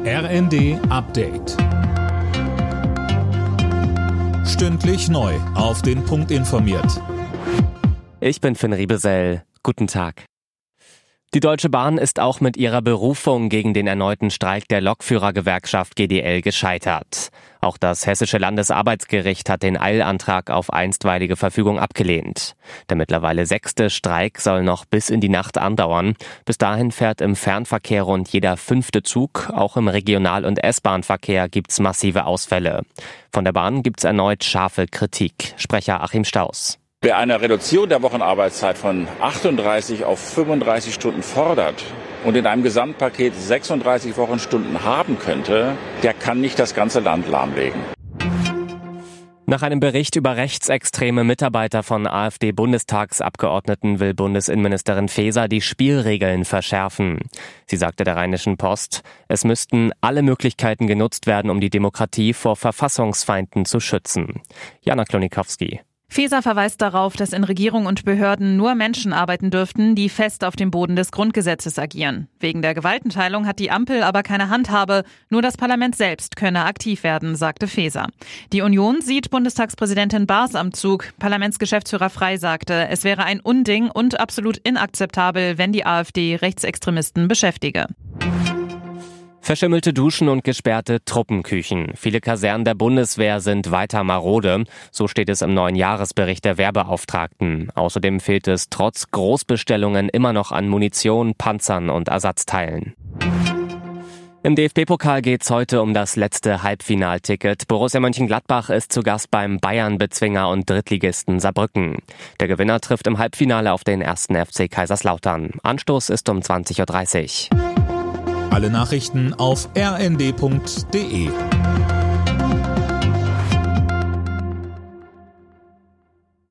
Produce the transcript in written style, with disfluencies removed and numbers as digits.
RND Update. Stündlich neu auf den Punkt informiert. Ich bin Finn Riebesell. Guten Tag. Die Deutsche Bahn ist auch mit ihrer Berufung gegen den erneuten Streik der Lokführergewerkschaft GDL gescheitert. Auch das Hessische Landesarbeitsgericht hat den Eilantrag auf einstweilige Verfügung abgelehnt. Der mittlerweile 6. Streik soll noch bis in die Nacht andauern. Bis dahin fährt im Fernverkehr rund jeder 5. Zug. Auch im Regional- und S-Bahn-Verkehr gibt's massive Ausfälle. Von der Bahn gibt's erneut scharfe Kritik. Sprecher Achim Staus. Wer eine Reduzierung der Wochenarbeitszeit von 38 auf 35 Stunden fordert und in einem Gesamtpaket 36 Wochenstunden haben könnte, der kann nicht das ganze Land lahmlegen. Nach einem Bericht über rechtsextreme Mitarbeiter von AfD-Bundestagsabgeordneten will Bundesinnenministerin Faeser die Spielregeln verschärfen. Sie sagte der Rheinischen Post, es müssten alle Möglichkeiten genutzt werden, um die Demokratie vor Verfassungsfeinden zu schützen. Jana Klonikowski. Faeser verweist darauf, dass in Regierung und Behörden nur Menschen arbeiten dürften, die fest auf dem Boden des Grundgesetzes agieren. Wegen der Gewaltenteilung hat die Ampel aber keine Handhabe. Nur das Parlament selbst könne aktiv werden, sagte Faeser. Die Union sieht Bundestagspräsidentin Baas am Zug. Parlamentsgeschäftsführer Frey sagte, es wäre ein Unding und absolut inakzeptabel, wenn die AfD Rechtsextremisten beschäftige. Verschimmelte Duschen und gesperrte Truppenküchen. Viele Kasernen der Bundeswehr sind weiter marode. So steht es im neuen Jahresbericht der Wehrbeauftragten. Außerdem fehlt es trotz Großbestellungen immer noch an Munition, Panzern und Ersatzteilen. Im DFB-Pokal geht's heute um das letzte Halbfinalticket. Borussia Mönchengladbach ist zu Gast beim Bayern-Bezwinger und Drittligisten Saarbrücken. Der Gewinner trifft im Halbfinale auf den 1. FC Kaiserslautern. Anstoß ist um 20.30 Uhr. Alle Nachrichten auf rnd.de.